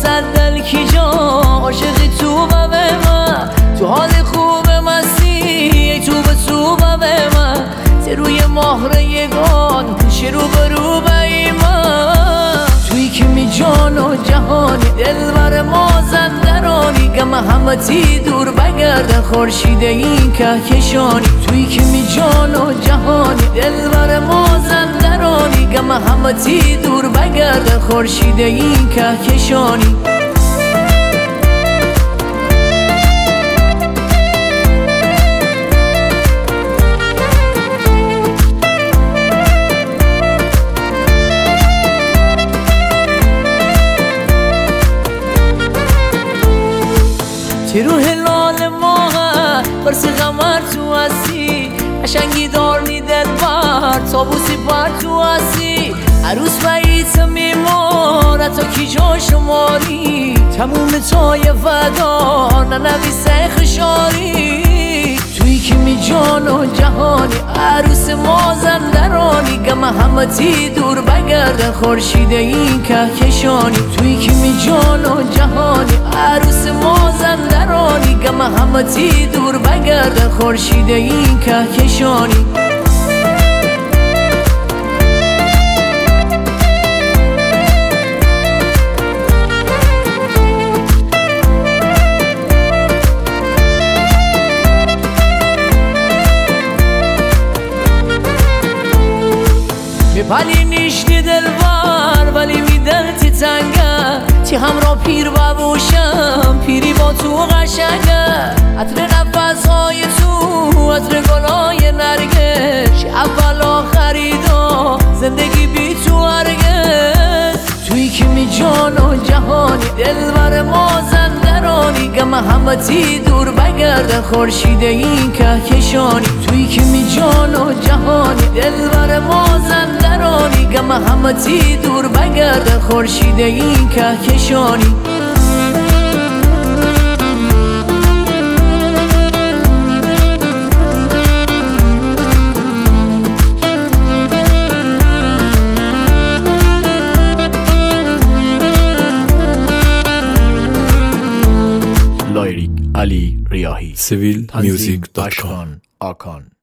صدل کی جا عاشقی تو به من تو حال خوب مستی تو به تو به من روی مهر یگان پیش رو برو به من توی که می جان و جهانی دلبر مازندرانی گم همتی دور بگردن خورشید این کهکشانی توی که می جان و جهانی دلبر مازندرانی گم همتی دور بگردن خورشید این کهکشانی رو هلال ماه برس غمر تو هستی قشنگی دارنی دل بر تابوسی پر تو هستی عروس باییت میمارد تا کی جا شماری تموم تای فدار ننویسه خشاری توی که می جان و جهانی عروس مازندرانی گم همتی دور بگردن خورشید این کهکشانی توی که می جان و جهانی عروس مازندرانی گم همتی دور بگردن خورشید این کهکشانی میپلی نیشتی دلبر ولی میدل تی تنگه تی همراه پیر ببوشم پیری با تو قشنگه عطر نفسهای تو عطر گلای نرگس اول آخریدا زندگی بی تو هرگز توی که می جان و جهانی دلبر مازندرانی گم همتی دور بگردن خورشید این کهکشانی توی که می جان و جهانی دلبر مازندرانی گم همتی دور بگردن خورشید این کهکشانی لایریک علی ریاحی civilmusic.com آکان